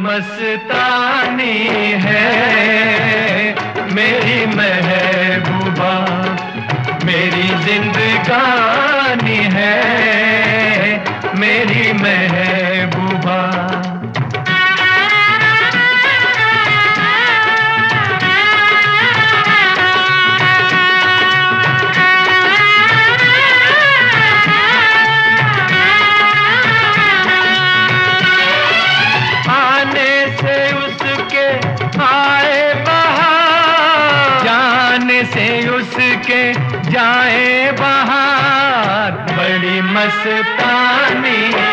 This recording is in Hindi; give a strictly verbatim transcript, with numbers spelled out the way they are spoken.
मस्तानी है मेरी महबूबा, मेरी जिंदगानी है मेरी महबूबा। से उसके जाए बाहर, बड़ी मस्तानी